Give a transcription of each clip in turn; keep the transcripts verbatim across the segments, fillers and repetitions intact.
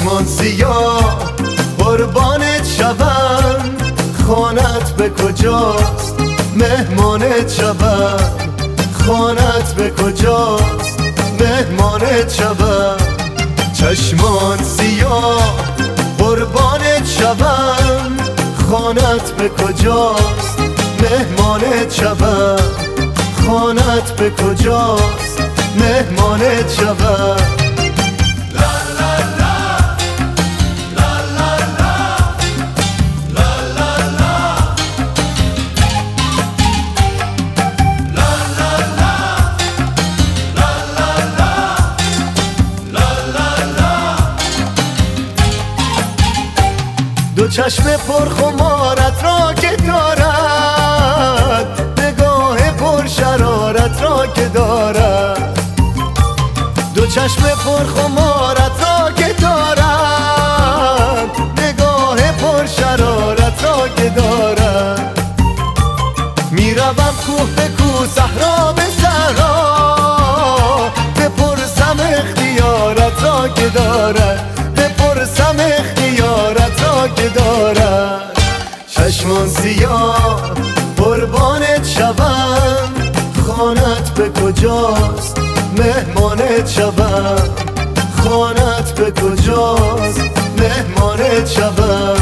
چشمان سیاه قربانت شوم، خانت به کجاست مهمانت شوم، خانت به کجاست مهمانت شوم. چشمان سیاه قربانت شوم، خانت به کجاست مهمانت شوم، خانت به کجاست مهمانت شوم. دو چشم پرخمارت را که دارد، نگاه پر شرارت را که دارد. دو چشم پرخمارت را که دارد، نگاه پر شرارت را که دارد. میروم کوه به کوه صحرا به صحرا، بپرسم اختیارت را که دارد، بپرسم اختیارت را که دارد. چشمان سیاه قربانت شوم، خانت به کجاست مهمانت شوم، خانت به کجاست مهمانت شوم.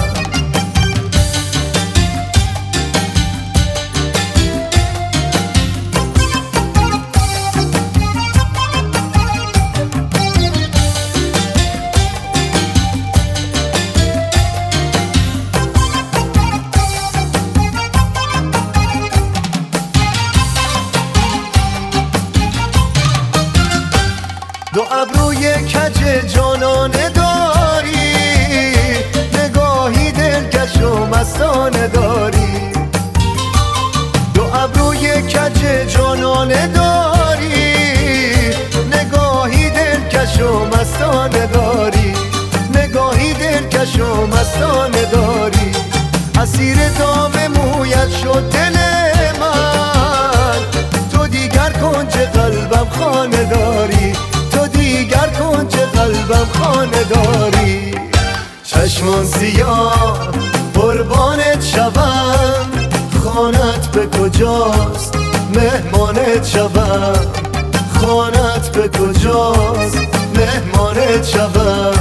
دو ابروی کج جانانه داری، نگاهی دلکش و مستانه داری. دو ابروی کج جانانه داری، نگاهی دلکش و مستانه داری، نگاهی دلکش و مستانه داری. اسیر دام مویت شد دل من، تو دیگر کنج قلبم خانه داری، دیگر کنج قلبم خانه داری. چشمان سیاه قربانت شوم، خانت به کجاست مهمانت شوم، خانت به کجاست مهمانت شوم.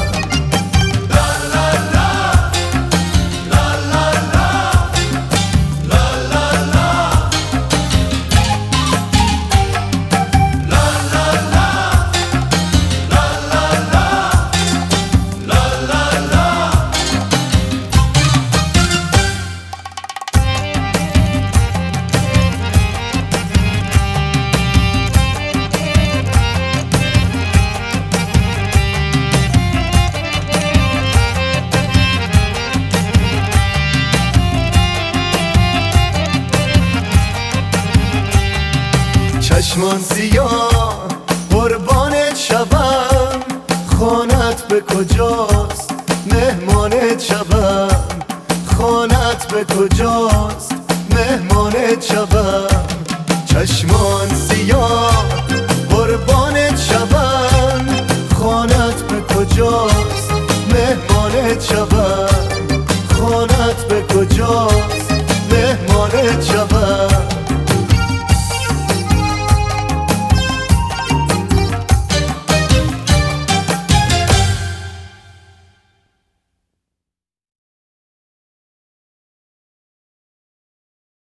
چشمان سیاه قربانت شوم، خانت به کجاست مهمانت شوم، خانت به کجاست مهمانت شوم. چشمان سیاه قربانت شوم، خانت به کجاست مهمانت شوم.